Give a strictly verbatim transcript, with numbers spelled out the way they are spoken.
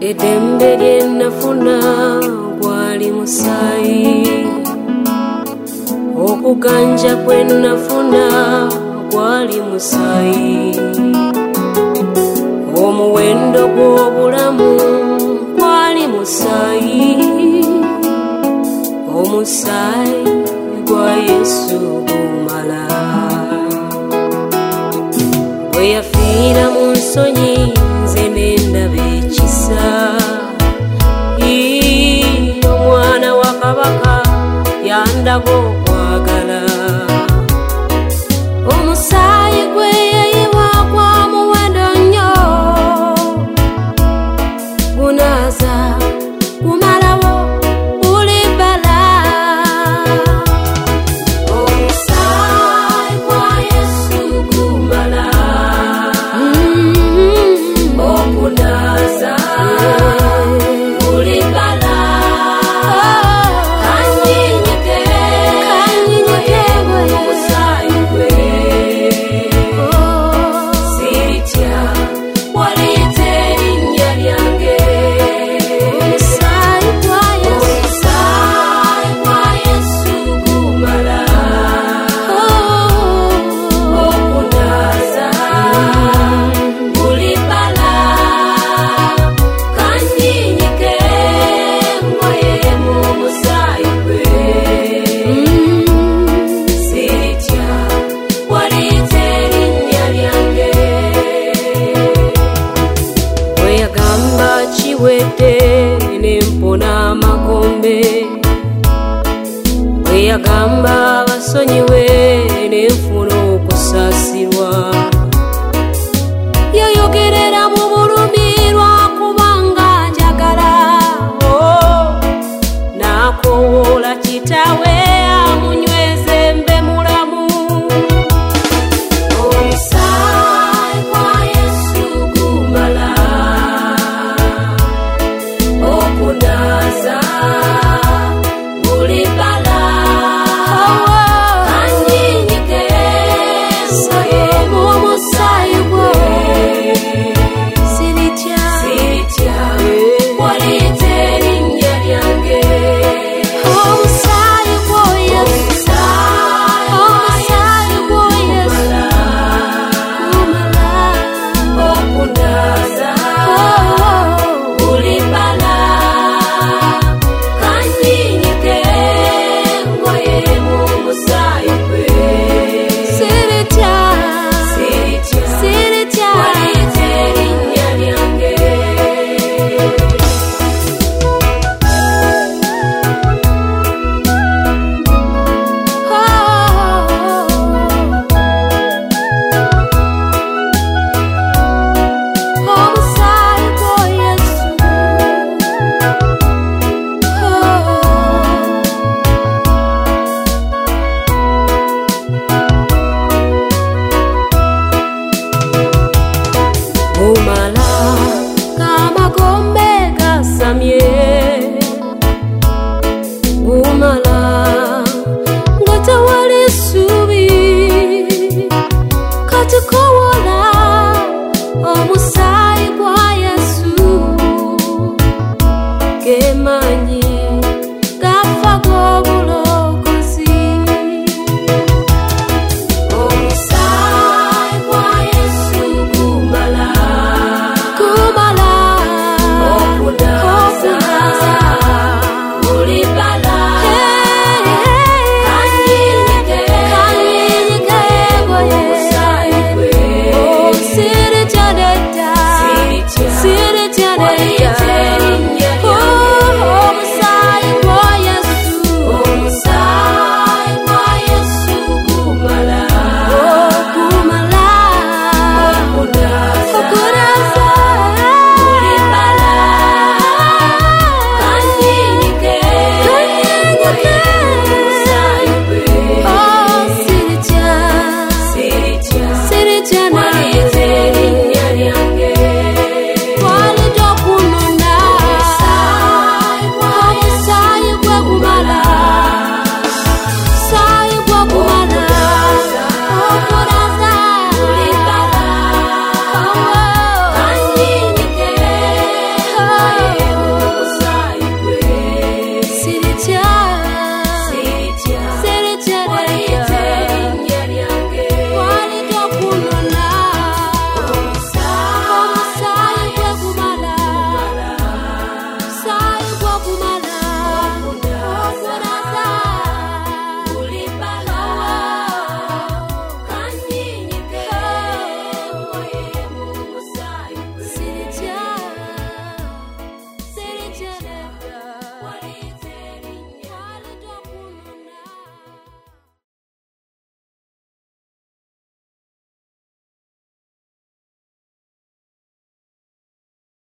Edembe lye nafuna gwali musaayi, okuganja kwe nafuna gwali musaayi, omuwendo gw'obulamu gwali musaayi, omusaayi gwa Yesu gumala. Bwe yafiira mu nsonyi nze ne ndaba ekisa, omwana wa Kabaka yandaga okwagala. Omusaayi gwe yayiwa gwa muwendo nnyo, gunaaza gumalawo buli bbala. Omusaayi gwa Yesu gumala okunaaza buli bbala. Kanyinyike omusaayi gwe, siritya waliyita erinnya lyange. Omusaayi gwa Yesu gumala okunaaza buli bbala. Kanyinyike ngoyemu omusaayi gwe, siritya waliyita erinnya lyange. Bwe yagamba kiwedde ne mpona amagombe, bwe yagamba basonyiwe ne nfuna okusaasirwa, yayogerera mu bulumi lwakubanga njagala. Oh, n'akoowoola kitaawe amunyo